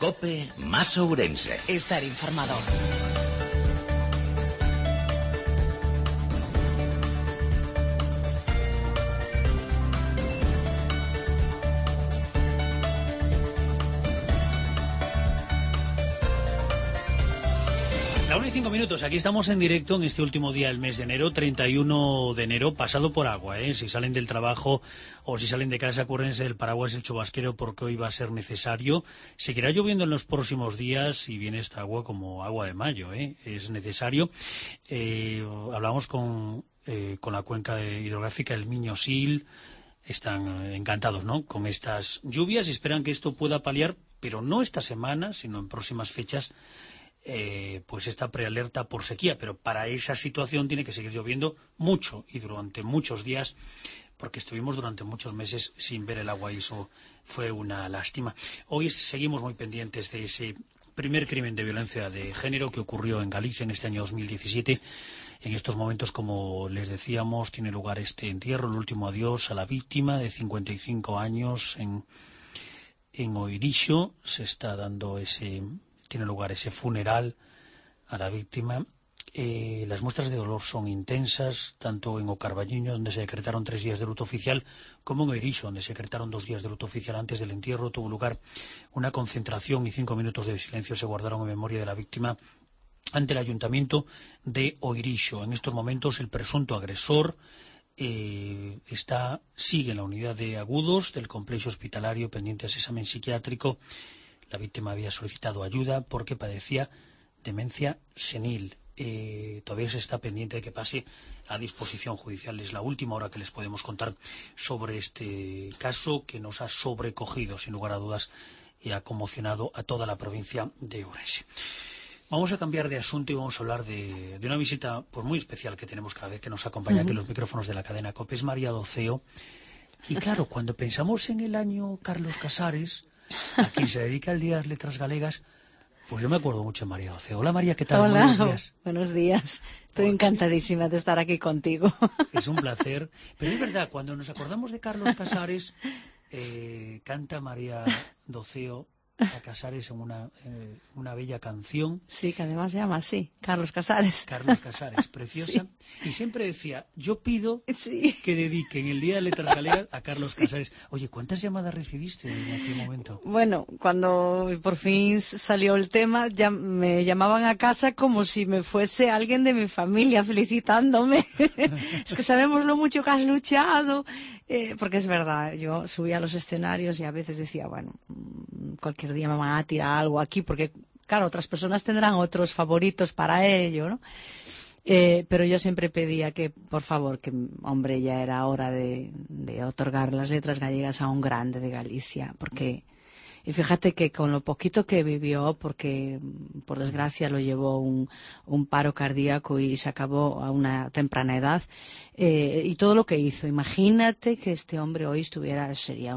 COPE más Ourense. Estar informado. La 1:05, aquí estamos en directo en este último día del mes de enero, 31 de enero, pasado por agua, Si salen del trabajo o si salen de casa, acuérdense del paraguas y el chubasquero porque hoy va a ser necesario. Seguirá lloviendo en los próximos días y viene esta agua como agua de mayo, es necesario. Hablamos con la cuenca hidrográfica del Miño-Sil, están encantados, ¿no?, con estas lluvias y esperan que esto pueda paliar, pero no esta semana, sino en próximas fechas, pues esta prealerta por sequía, pero para esa situación tiene que seguir lloviendo mucho y durante muchos días, porque estuvimos durante muchos meses sin ver el agua y eso fue una lástima. Hoy seguimos muy pendientes de ese primer crimen de violencia de género que ocurrió en Galicia en este año 2017. En estos momentos, como les decíamos, tiene lugar este entierro, el último adiós a la víctima de 55 años en Oirixo. Se está dando tiene lugar ese funeral a la víctima. Las muestras de dolor son intensas, tanto en O Carballiño, donde se decretaron 3 días de luto oficial, como en Oirixo, donde se decretaron 2 días de luto oficial. Antes del entierro tuvo lugar una concentración y 5 minutos de silencio se guardaron en memoria de la víctima ante el ayuntamiento de Oirixo. En estos momentos el presunto agresor sigue en la unidad de agudos del complejo hospitalario pendiente de ese examen psiquiátrico. La víctima había solicitado ayuda porque padecía demencia senil. Todavía se está pendiente de que pase a disposición judicial. Es la última hora que les podemos contar sobre este caso que nos ha sobrecogido, sin lugar a dudas, y ha conmocionado a toda la provincia de Ourense. Vamos a cambiar de asunto y vamos a hablar de una visita pues muy especial que tenemos cada vez que nos acompaña aquí en los micrófonos de la cadena COPE. Es María Doceo. Y claro, cuando pensamos en el año Carlos Casares, a quien se dedica el Día de las Letras Galegas, pues yo me acuerdo mucho de María Doceo. Hola María, ¿qué tal? Hola, buenos días. Buenos días. Estoy encantadísima de estar aquí contigo. Es un placer. Pero es verdad, cuando nos acordamos de Carlos Casares, canta María Doceo a Casares en una bella canción. Sí, que además se llama así, Carlos Casares. Carlos Casares, preciosa. Sí. Y siempre decía, yo pido que dediquen el Día de Letras Galegas a Carlos Casares. Oye, ¿cuántas llamadas recibiste en aquel momento? Bueno, cuando por fin salió el tema, ya me llamaban a casa como si me fuese alguien de mi familia felicitándome. Es que sabemos lo mucho que has luchado. Porque es verdad, yo subía a los escenarios y a veces decía, bueno, cualquier día me van a tirar algo aquí, porque claro, otras personas tendrán otros favoritos para ello, ¿no? Pero yo siempre pedía que, por favor, que, hombre, ya era hora de otorgar las letras gallegas a un grande de Galicia, porque... Y fíjate que con lo poquito que vivió, porque por desgracia lo llevó un paro cardíaco y se acabó a una temprana edad, y todo lo que hizo, imagínate que este hombre hoy sería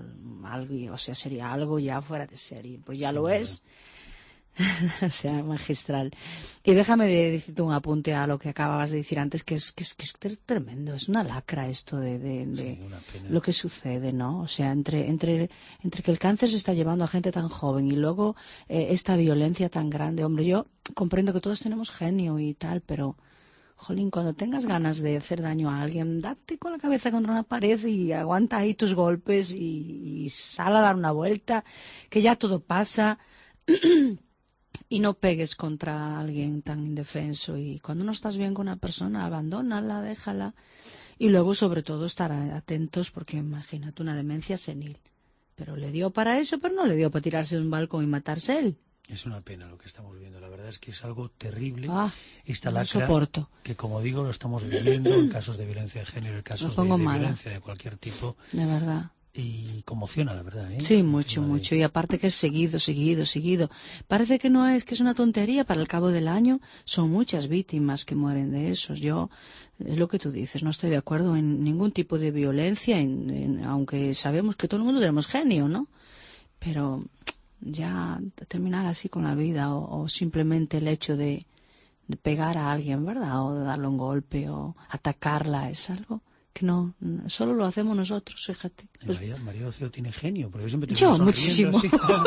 algo ya fuera de serie, pues ya lo es. O sea, magistral. Y déjame decirte un apunte a lo que acababas de decir antes, que es tremendo, es una lacra esto de lo que sucede, ¿no? O sea, entre que el cáncer se está llevando a gente tan joven y luego esta violencia tan grande. Hombre, yo comprendo que todos tenemos genio y tal, pero jolín, cuando tengas ganas de hacer daño a alguien, date con la cabeza contra una pared y aguanta ahí tus golpes y sal a dar una vuelta, que ya todo pasa. Y no pegues contra alguien tan indefenso, y cuando no estás bien con una persona, abandónala, déjala, y luego sobre todo estar atentos, porque imagínate una demencia senil, pero le dio para eso, pero no le dio para tirarse de un balcón y matarse él. Es una pena lo que estamos viendo, la verdad es que es algo terrible. Esta no lacra soporto. Que, como digo, lo estamos viviendo en casos de violencia de género, en casos de violencia de cualquier tipo. De verdad. Y conmociona, la verdad, ¿eh? Sí, mucho. Y aparte que es seguido. Parece que no es, que es una tontería. Para el cabo del año son muchas víctimas que mueren de eso. Yo, es lo que tú dices, no estoy de acuerdo en ningún tipo de violencia, aunque sabemos que todo el mundo tenemos genio, ¿no? Pero ya terminar así con la vida, o simplemente el hecho de pegar a alguien, ¿verdad? O de darle un golpe o atacarla, es algo que no, solo lo hacemos nosotros, fíjate. María Doceo tiene genio, porque yo siempre te yo muchísimo.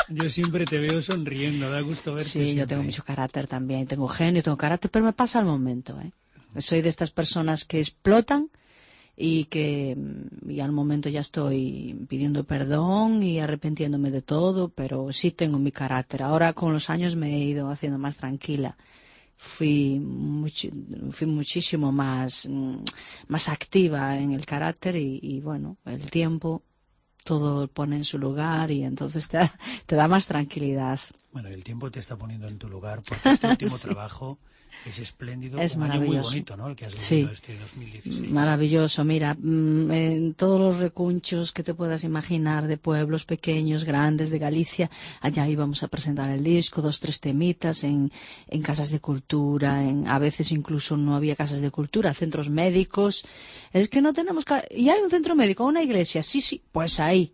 Yo siempre te veo sonriendo, da gusto verte. Sí, siempre. yo tengo mucho carácter también, tengo genio, tengo carácter, pero me pasa al momento, ¿eh? Soy de estas personas que explotan y al momento ya estoy pidiendo perdón y arrepintiéndome de todo, pero sí tengo mi carácter. Ahora con los años me he ido haciendo más tranquila. Fui muchísimo más activa en el carácter y bueno, el tiempo todo pone en su lugar y entonces te da más tranquilidad. Bueno, el tiempo te está poniendo en tu lugar porque este último Sí. trabajo es espléndido, Es un año maravilloso. muy bonito, ¿no? El que has vivido Sí. este 2016. Maravilloso, mira, en todos los recunchos que te puedas imaginar de pueblos pequeños, grandes, de Galicia, allá íbamos a presentar el disco, 2, 3 temitas en casas de cultura, a veces incluso no había casas de cultura, centros médicos. Es que no tenemos... ¿Y hay un centro médico, una iglesia? Sí, pues ahí.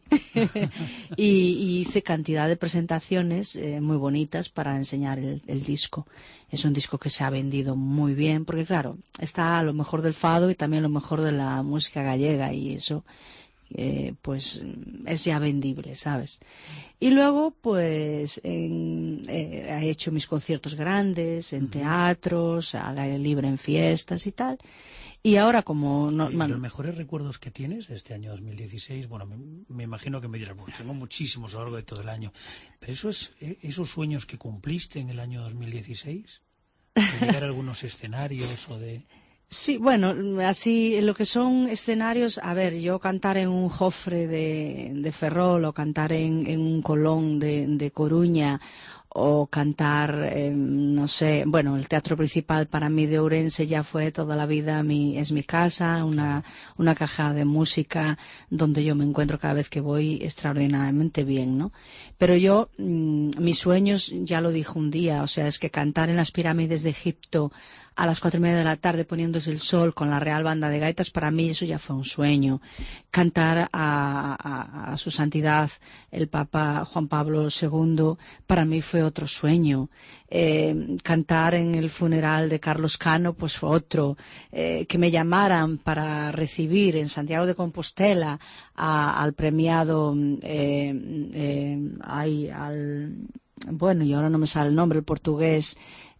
y hice cantidad de presentaciones muy bonitas para enseñar el disco. Es un disco que se ha vendido muy bien, porque claro, está lo mejor del fado y también lo mejor de la música gallega y eso, pues es ya vendible, ¿sabes? Y luego, pues, he hecho mis conciertos grandes en teatros, al aire libre en fiestas y tal. Y ahora como... ¿Los mejores recuerdos que tienes de este año 2016? Bueno, me imagino que me dirás, pues tengo muchísimos a lo largo de todo el año. Pero esos sueños que cumpliste en el año 2016, de llegar a algunos escenarios o de... Sí, bueno, así lo que son escenarios, a ver, yo cantar en un Jofre de Ferrol o cantar en un Colón de Coruña o cantar, no sé, bueno, el teatro principal para mí de Ourense ya fue toda la vida, es mi casa, una caja de música donde yo me encuentro cada vez que voy extraordinariamente bien, ¿no? Pero yo, mis sueños, ya lo dije un día, o sea, es que cantar en las pirámides de Egipto a las 4:30 de la tarde poniéndose el sol con la Real Banda de Gaitas, para mí eso ya fue un sueño. Cantar a su santidad el Papa Juan Pablo II para mí fue otro sueño. Cantar en el funeral de Carlos Cano pues fue otro. Que me llamaran para recibir en Santiago de Compostela al premiado bueno, y ahora no me sale el nombre, el portugués,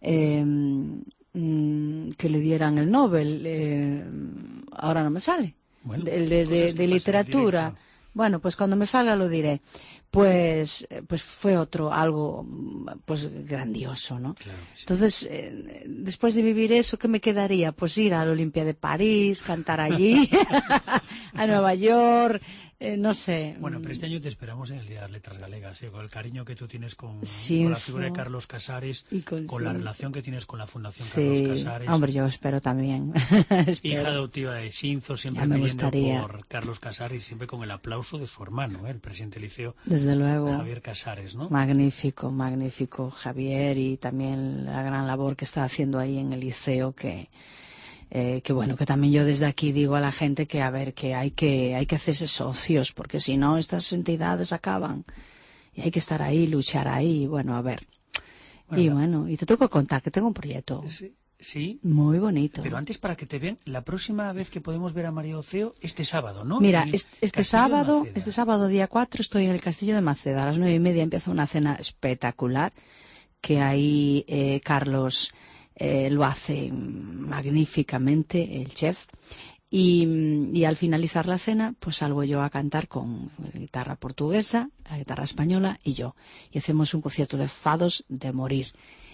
que le dieran el Nobel, ahora no me sale, Bueno, de literatura. Bueno, pues cuando me salga lo diré. Pues fue algo pues grandioso, ¿no? Claro que sí. Entonces, después de vivir eso, ¿qué me quedaría? Pues ir a la Olimpia de París, cantar allí, a Nueva York, no sé. Bueno, pero este año te esperamos en el Día de las Letras Galegas, con el cariño que tú tienes con la figura de Carlos Casares, con la relación que tienes con la Fundación Carlos Casares. Hombre, yo espero también. Hija adoptiva de Xinzo, siempre pidiendo por Carlos Casares, siempre con el aplauso de su hermano, el presidente del Liceo, desde luego, Javier Casares, ¿no? Magnífico, magnífico Javier, y también la gran labor que está haciendo ahí en el Liceo, que bueno, que también yo desde aquí digo a la gente que a ver, que hay que hacerse socios, porque si no estas entidades acaban y hay que estar ahí, luchar ahí, bueno, a ver. Y te tengo que contar que tengo un proyecto. Sí. Muy bonito. Pero antes, para que te vean, la próxima vez que podemos ver a María Oceo, este sábado, ¿no? Mira, este sábado día 4 estoy en el Castillo de Maceda. A las 9:30 empieza una cena espectacular que ahí Carlos lo hace magníficamente, el chef. Y al finalizar la cena, pues salgo yo a cantar con la guitarra portuguesa, la guitarra española y yo. Y hacemos un concierto de fados de morir.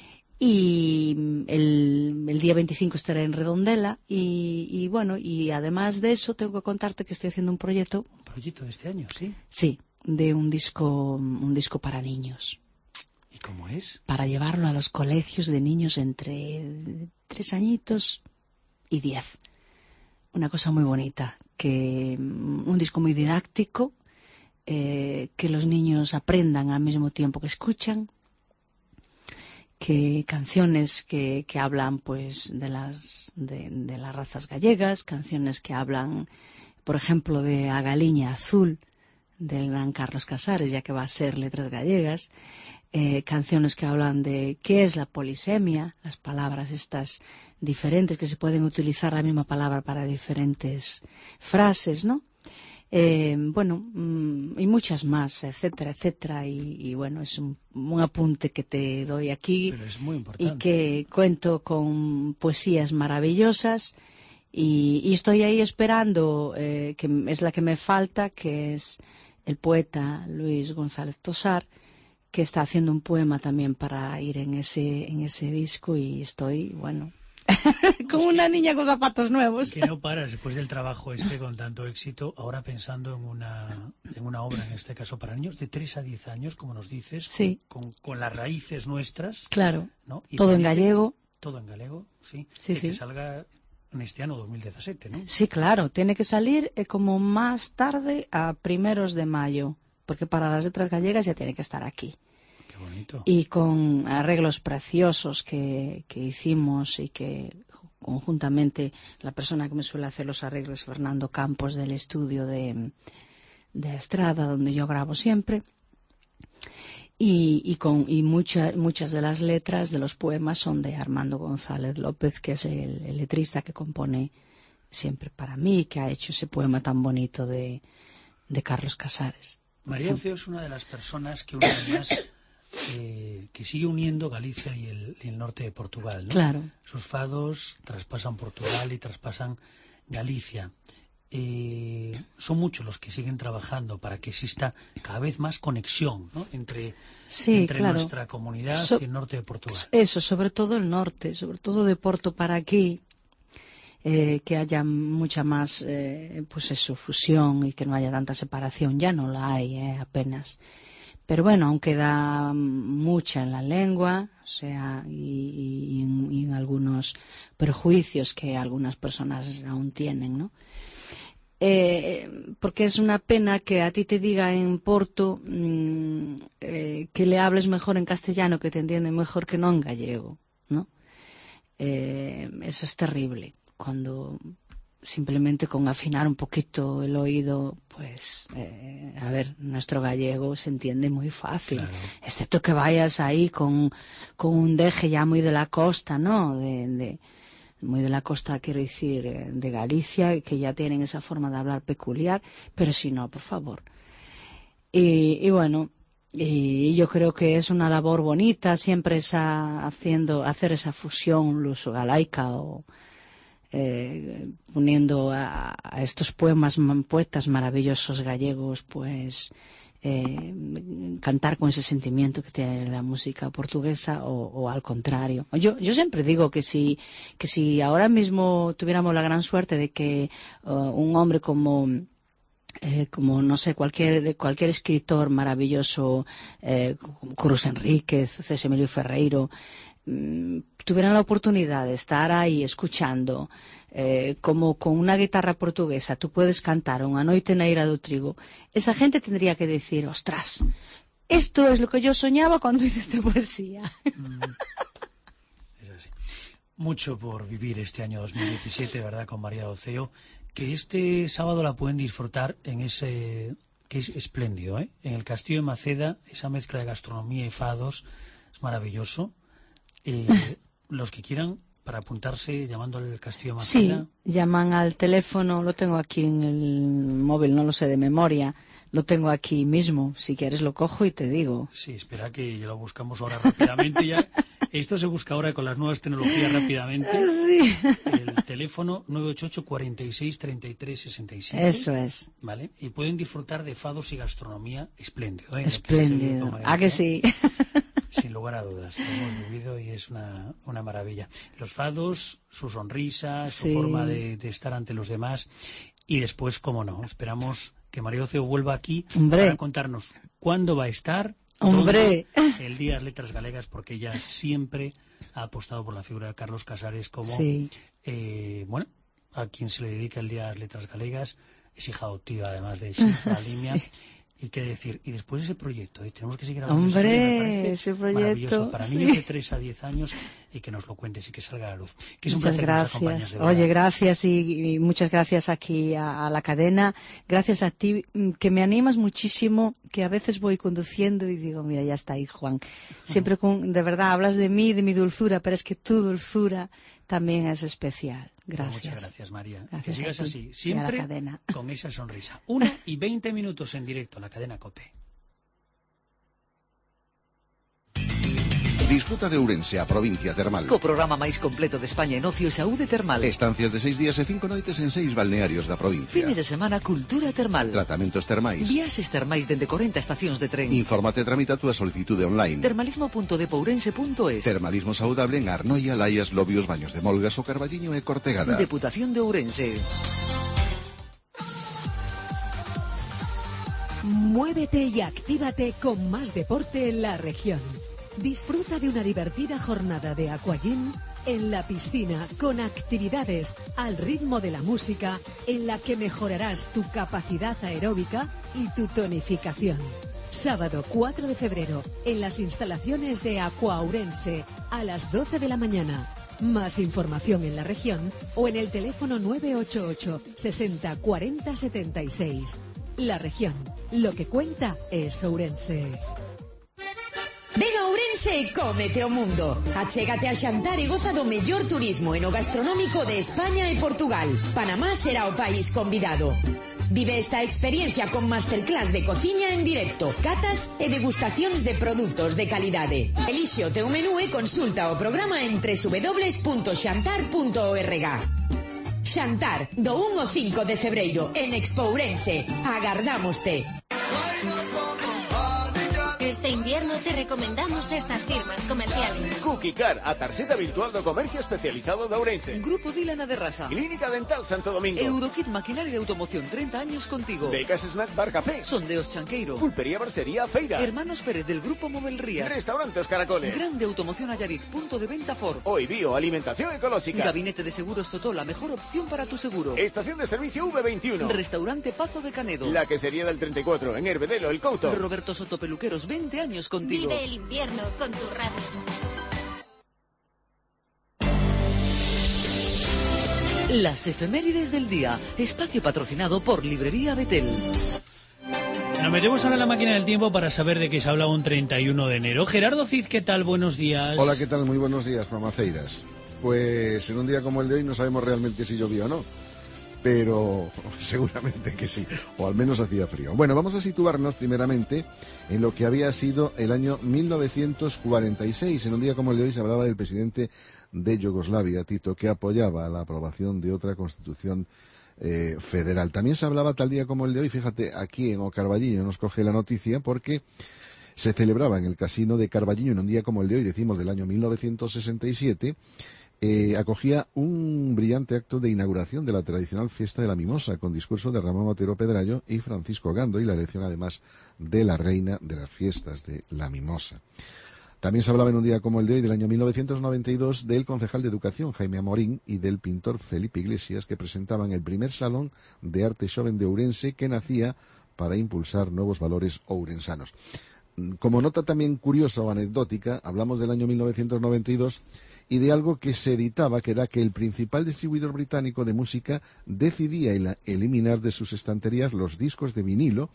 Y el día 25 estaré en Redondela y bueno, y además de eso tengo que contarte que estoy haciendo un proyecto. ¿Un proyecto de este año, sí? Sí, de un disco para niños. ¿Y cómo es? Para llevarlo a los colegios de niños entre 3 añitos y 10. Una cosa muy bonita, un disco muy didáctico, que los niños aprendan al mismo tiempo que escuchan, que canciones que hablan pues de las razas gallegas, canciones que hablan, por ejemplo, de A Galiña Azul del gran Carlos Casares, ya que va a ser letras gallegas, canciones que hablan de qué es la polisemia, las palabras estas diferentes que se pueden utilizar la misma palabra para diferentes frases, ¿no? Bueno, y muchas más, etcétera, etcétera, y bueno, es un apunte que te doy aquí. Pero es muy importante. Y que cuento con poesías maravillosas y estoy ahí esperando, que es la que me falta, que es el poeta Luis González Tosar, que está haciendo un poema también para ir en ese disco, y estoy, bueno, como una niña con zapatos nuevos. Que no paras después del trabajo con tanto éxito, ahora pensando en una obra, en este caso para niños de 3 a 10 años, como nos dices, sí, con las raíces nuestras. Claro, ¿no? Y todo en gallego. Todo en galego, sí. Sí, que sí. salga en este año 2017, ¿no? Sí, claro, tiene que salir como más tarde, a primeros de mayo, porque para las letras gallegas ya tiene que estar aquí. Qué bonito. Y con arreglos preciosos que hicimos, y que conjuntamente la persona que me suele hacer los arreglos, Fernando Campos, del estudio de Estrada, donde yo grabo siempre, y muchas de las letras de los poemas son de Armando González López, que es el letrista que compone siempre para mí, que ha hecho ese poema tan bonito de Carlos Casares. María Oceo es una de las personas que una vez más que sigue uniendo Galicia y el norte de Portugal, ¿no? Claro. Sus fados traspasan Portugal y traspasan Galicia. Son muchos los que siguen trabajando para que exista cada vez más conexión, ¿no? entre claro, nuestra comunidad y el norte de Portugal. Eso, sobre todo el norte, sobre todo de Porto para aquí, que haya mucha más fusión, y que no haya tanta separación. Ya no la hay, apenas. Pero bueno, aún queda mucha en la lengua, o sea, y en algunos prejuicios que algunas personas aún tienen, ¿no? Porque es una pena que a ti te diga en Porto que le hables mejor en castellano, que te entienden mejor que no en gallego, ¿no? Eso es terrible, cuando simplemente con afinar un poquito el oído, pues, a ver, nuestro gallego se entiende muy fácil, claro. Excepto que vayas ahí con un deje ya muy de la costa, ¿no? Muy de la costa, quiero decir, de Galicia, que ya tienen esa forma de hablar peculiar, pero si no, por favor. Y bueno, y yo creo que es una labor bonita siempre hacer esa fusión luso-galaica, o poniendo a estos poetas maravillosos gallegos, pues cantar con ese sentimiento que tiene la música portuguesa, o al contrario. Yo siempre digo que si ahora mismo tuviéramos la gran suerte de que un hombre como no sé, cualquier escritor maravilloso, Cruz Enríquez, César Emilio Ferreiro, tuvieran la oportunidad de estar ahí escuchando, como con una guitarra portuguesa tú puedes cantar Unha noite na eira do trigo, esa gente tendría que decir, ostras, esto es lo que yo soñaba cuando hice esta poesía. Es así. Mucho por vivir este año 2017, ¿verdad?, con María Oceo, que este sábado la pueden disfrutar en ese, que es espléndido, en el Castillo de Maceda, esa mezcla de gastronomía y fados, es maravilloso. Los que quieran, para apuntarse, llamando al Castillo de Maceda. Sí, llaman al teléfono, lo tengo aquí en el móvil, no lo sé de memoria, lo tengo aquí mismo, si quieres lo cojo y te digo. Sí, espera que lo buscamos ahora rápidamente ya. Esto se busca ahora con las nuevas tecnologías rápidamente. Sí. El teléfono 988 46 33 67. Eso es. ¿Vale? Y pueden disfrutar de fados y gastronomía espléndido. Espléndido. Que sí? Sin lugar a dudas, lo hemos vivido y es una maravilla. Los fados, su sonrisa, su forma de estar ante los demás, y después, cómo no, esperamos que María Oceo vuelva aquí para contarnos cuándo va a estar el Día de las Letras Galegas, porque ella siempre ha apostado por la figura de Carlos Casares como, a quien se le dedica el Día de las Letras Galegas, es hija adoptiva además de Xifra Limia. Y qué decir, y después ese proyecto, tenemos que seguir hablando de ese proyecto maravilloso para niños de 3 a 10 años, y que nos lo cuentes y que salga a la luz. Que es un placer gracias. Que nos acompañes, de Oye, gracias y muchas gracias aquí a la cadena, gracias a ti, que me animas muchísimo, que a veces voy conduciendo y digo, mira, ya está ahí Juan. Siempre de verdad hablas de mí, de mi dulzura, pero es que tu dulzura también es especial. Gracias. Muchas gracias, María. Gracias que sigas a ti así, y siempre a la cadena. con esa sonrisa. 1:20 en directo, la cadena COPE. Disfruta de Ourense, a provincia termal. Co programa máis completo de España en ocio e saúde termal. Estancias de 6 días e 5 noites en 6 balnearios da provincia. Fines de semana cultura termal. Tratamentos termais. Viaxes termais dende 40 estacións de tren. Infórmate e tramita a túa solicitude online. Termalismo.depourense.es. Termalismo saudable en Arnoia, Laias, Lobios, Baños de Molgas, O Carballiño e Cortegada. Deputación de Ourense. Muévete y actívate con más deporte en la región. Disfruta de una divertida jornada de aquagym en la piscina con actividades al ritmo de la música en la que mejorarás tu capacidad aeróbica y tu tonificación. Sábado 4 de febrero en las instalaciones de Aqua Ourense a las 12 de la mañana. Más información en la región o en el teléfono 988 60 40 76. La región, lo que cuenta es Ourense. Vega a Ourense e cómete o mundo. Achégate a xantar e goza do mellor turismo eno gastronómico de España e Portugal. Panamá será o país convidado. Vive esta experiencia con masterclass de cociña en directo, catas e degustacións de produtos de calidade. Elixe o teu menú e consulta o programa en www.xantar.org. Xantar, do 1 ao 5 de febreiro en Expo Ourense. Agardámoste. Este invierno te recomendamos estas firmas comerciales. Cookie Car, a tarxeta virtual do comercio especializado de Ourense. Grupo Dilana de Rasa. Clínica Dental Santo Domingo. Eurokit Maquinaria de Automoción, 30 años contigo. Becas Snack Bar Café. Sondeos Chanqueiro. Pulpería Barcería Feira. Hermanos Pérez del Grupo Mobel Rías. Restaurantes Caracoles. Grande Automoción Allariz, punto de venta Ford. Hoy Bio, alimentación ecológica. Gabinete de Seguros Totó, la mejor opción para tu seguro. Estación de servicio V21. Restaurante Pazo de Canedo. La quesería del 34, en Herbedelo, El Couto. Roberto Soto Peluqueros, 20 años contigo. Vive el invierno con tu radio. Las efemérides del día. Espacio patrocinado por Librería Betel. Nos metemos ahora en la máquina del tiempo para saber de qué se habla un 31 de enero. Gerardo Cid, ¿qué tal? Buenos días. Hola, ¿qué tal? Muy buenos días, mamaceiras. Pues en un día como el de hoy no sabemos realmente si llovió o no, pero seguramente que sí, o al menos hacía frío. Bueno, vamos a situarnos primeramente en lo que había sido el año 1946. En un día como el de hoy se hablaba del presidente de Yugoslavia, Tito, que apoyaba la aprobación de otra constitución federal. También se hablaba tal día como el de hoy, fíjate, aquí en O Carballiño nos coge la noticia porque se celebraba en el casino de Carballiño en un día como el de hoy, decimos del año 1967, acogía un brillante acto de inauguración de la tradicional fiesta de la mimosa con discurso de Ramón Otero Pedrayo y Francisco Gando y la elección además de la reina de las fiestas de la mimosa. También se hablaba en un día como el de hoy del año 1992 del concejal de Educación Jaime Amorín y del pintor Felipe Iglesias que presentaban el primer Salón de Arte Xoven de Ourense que nacía para impulsar nuevos valores ourensanos. Como nota también curiosa o anecdótica, hablamos del año 1992 y de algo que se editaba, que era que el principal distribuidor británico de música decidía eliminar de sus estanterías los discos de vinilo,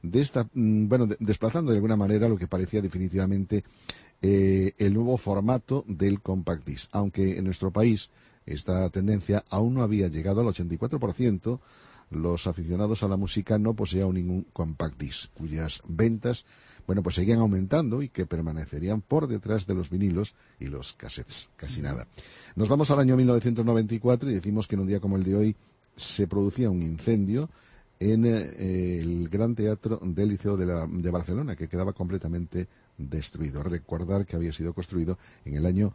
desplazando de alguna manera lo que parecía definitivamente el nuevo formato del compact disc. Aunque en nuestro país esta tendencia aún no había llegado al 84%, los aficionados a la música no poseían ningún compact disc, cuyas ventas pues seguían aumentando y que permanecerían por detrás de los vinilos y los cassettes, casi nada. Nos vamos al año 1994 y decimos que en un día como el de hoy se producía un incendio en el Gran Teatro del Liceo de Barcelona, que quedaba completamente destruido. Recordar que había sido construido en el año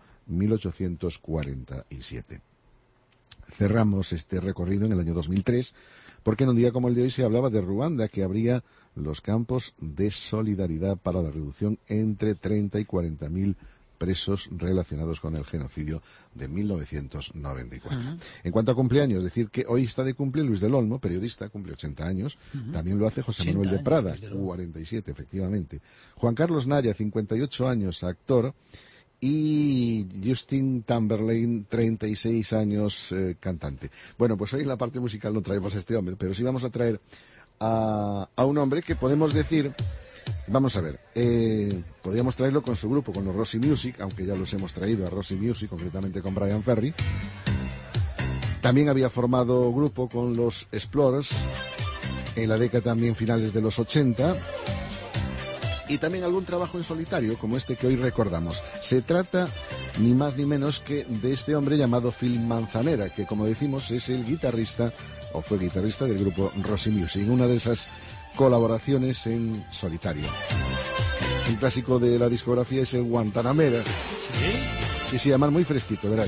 1847. Cerramos este recorrido en el año 2003, porque en un día como el de hoy se hablaba de Ruanda, que abría los campos de solidaridad para la reducción entre 30 y 40.000 presos relacionados con el genocidio de 1994. En cuanto a cumpleaños, decir que hoy está de cumple Luis del Olmo, periodista, cumple 80 años. También lo hace José Manuel de Prada, 47, efectivamente. Juan Carlos Naya, 58 años, actor. Y Justin Timberlake, 36 años, cantante. Bueno, pues hoy en la parte musical no traemos a este hombre, pero sí vamos a traer a un hombre que podemos decir... Vamos a ver, podríamos traerlo con su grupo, con los Rossi Music, aunque ya los hemos traído a Rossi Music, concretamente con Brian Ferry. También había formado grupo con los Explorers en la década también finales de los 80. Y también algún trabajo en solitario, como este que hoy recordamos. Se trata ni más ni menos que de este hombre llamado Phil Manzanera, que como decimos es el guitarrista, o fue guitarrista del grupo Roxy Music, una de esas colaboraciones en solitario. Un clásico de la discografía es el Guantanamera. ¿Sí? Sí, además muy fresquito, verás.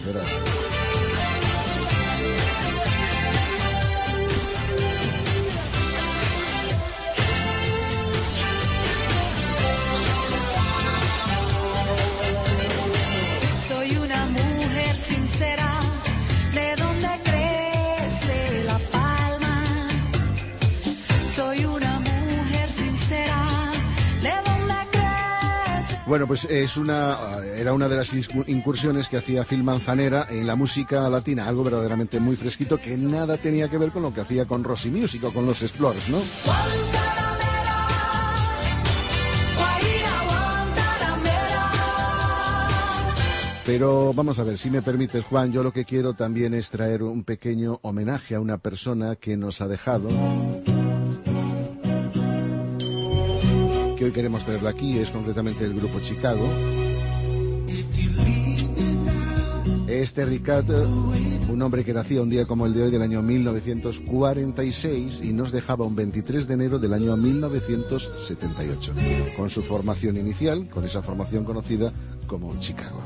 Soy una mujer sincera, de donde crece la palma. Soy una mujer sincera, de donde crece. Bueno, pues era una de las incursiones que hacía Phil Manzanera en la música latina, algo verdaderamente muy fresquito que nada tenía que ver con lo que hacía con Roxy Music o con los Explorers, ¿no? Pero vamos a ver, si me permites, Juan, yo lo que quiero también es traer un pequeño homenaje a una persona que nos ha dejado, que hoy queremos traerla aquí, es concretamente el grupo Chicago. Es Terry Kath, un hombre que nacía un día como el de hoy del año 1946 y nos dejaba un 23 de enero del año 1978, con su formación inicial, con esa formación conocida como Chicago.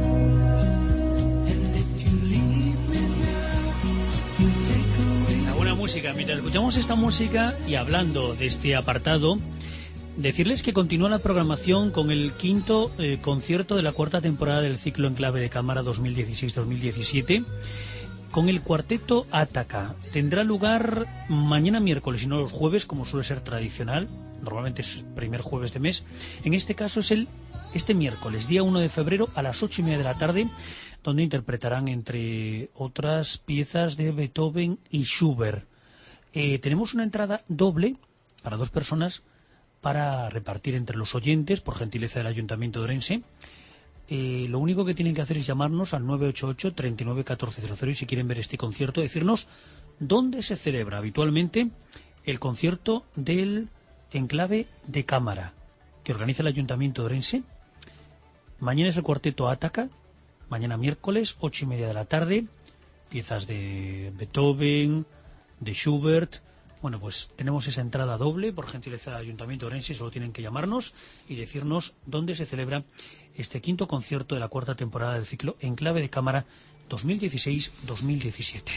La buena música. Mientras escuchamos esta música y hablando de este apartado, decirles que continúa la programación con el quinto concierto de la cuarta temporada del ciclo En Clave de Cámara 2016-2017 con el cuarteto Átaca. Tendrá lugar mañana miércoles y no los jueves, como suele ser tradicional. Normalmente es el primer jueves de mes. En este caso es este miércoles, día 1 de febrero, a las 8:30 de la tarde, donde interpretarán, entre otras, piezas de Beethoven y Schubert. Tenemos una entrada doble para 2 personas para repartir entre los oyentes, por gentileza del Ayuntamiento de Orense. Lo único que tienen que hacer es llamarnos al 988 39 1400 y si quieren ver este concierto, decirnos dónde se celebra habitualmente el concierto del Enclave de Cámara que organiza el Ayuntamiento de Orense. Mañana es el cuarteto Átaca, mañana miércoles, 8:30 de la tarde, piezas de Beethoven, de Schubert. Bueno, pues tenemos esa entrada doble por gentileza del Ayuntamiento de Orense. Solo tienen que llamarnos y decirnos dónde se celebra este quinto concierto de la cuarta temporada del ciclo En Clave de Cámara 2016-2017.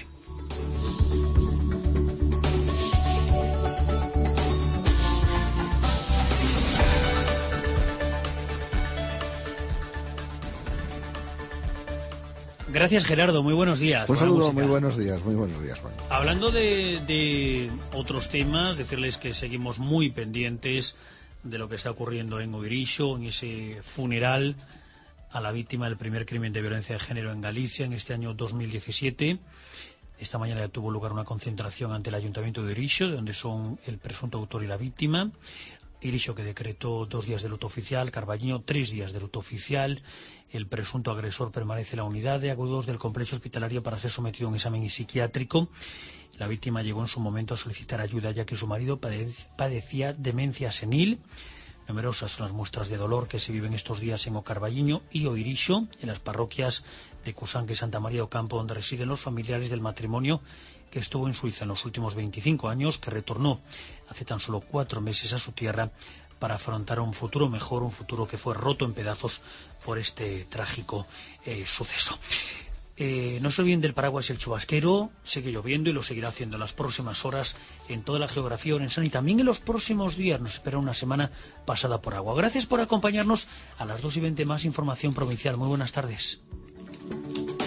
Gracias, Gerardo. Muy buenos días. Un saludo, muy buenos días, Juan. Hablando de otros temas, decirles que seguimos muy pendientes de lo que está ocurriendo en Oirixo, en ese funeral a la víctima del primer crimen de violencia de género en Galicia en este año 2017. Esta mañana ya tuvo lugar una concentración ante el Ayuntamiento de Oirixo, de donde son el presunto autor y la víctima. Oirixo, que decretó 2 días de luto oficial, Carballiño 3 días de luto oficial. El presunto agresor permanece en la unidad de agudos del complejo hospitalario para ser sometido a un examen psiquiátrico. La víctima llegó en su momento a solicitar ayuda, ya que su marido padecía demencia senil. Numerosas son las muestras de dolor que se viven estos días en O Carballiño y Oirixo, en las parroquias de Cusanque y Santa María do Campo, donde residen los familiares del matrimonio que estuvo en Suiza en los últimos 25 años, que retornó hace tan solo 4 meses a su tierra para afrontar un futuro mejor, un futuro que fue roto en pedazos por este trágico suceso. No se olviden del paraguas y el chubasquero. Sigue lloviendo y lo seguirá haciendo en las próximas horas en toda la geografía orensana, y también en los próximos días nos espera una semana pasada por agua. Gracias por acompañarnos. A las 2:20 más información provincial. Muy buenas tardes.